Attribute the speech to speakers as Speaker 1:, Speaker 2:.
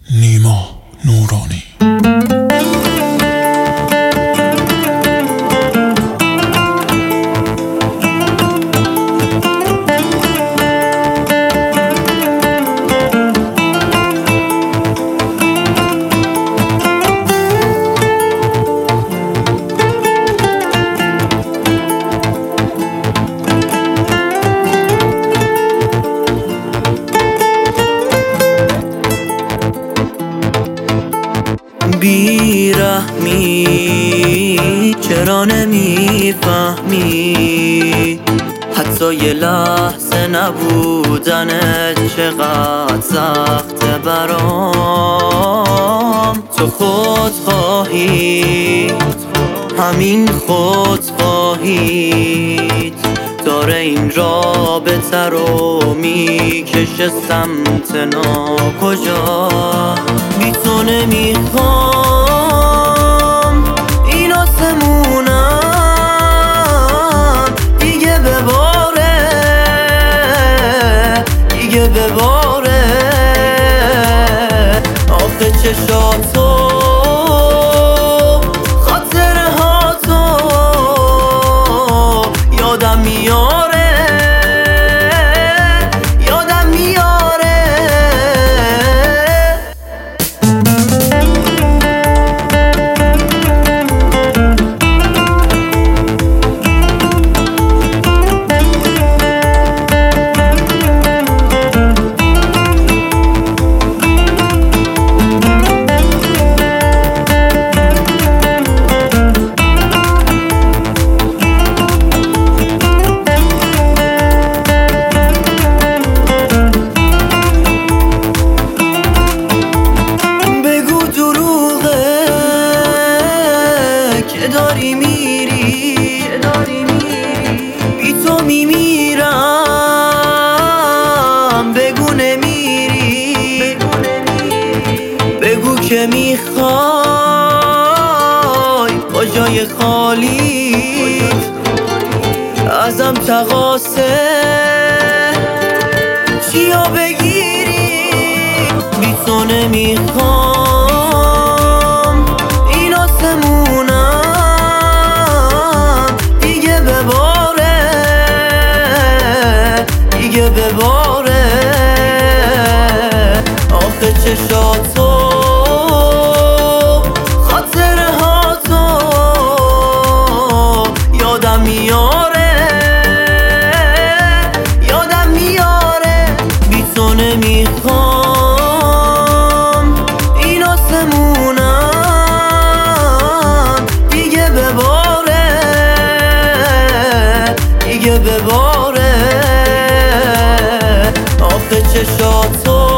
Speaker 1: نیما نورانی.
Speaker 2: بیرحمی چرا نمیفهمی؟ حتی یه لحظه نبودنت چقدر سخته برام. تو خودخواهی، همین خودخواهیت داره این رابطه رو میکشه سمت ناکجا. بی تو نمیخوام این آسمونم دیگه بباره، دیگه بباره. آخه چشاتو خاطره ها تو یادم میاره، یادم میاره. داری میری، بی تو میمیرم. بگو نمیری، بگو که میخوای با جای خالی ازم تقاصه چیا بگیری. بی تو نمیخوام این آسمونم دیگه بباره. آخه چشاتو خاطره ها تو یادم میاره، یادم میاره. بی تو نمیخوام این آسمونم دیگه بباره، دیگه بباره. آخه چشاتو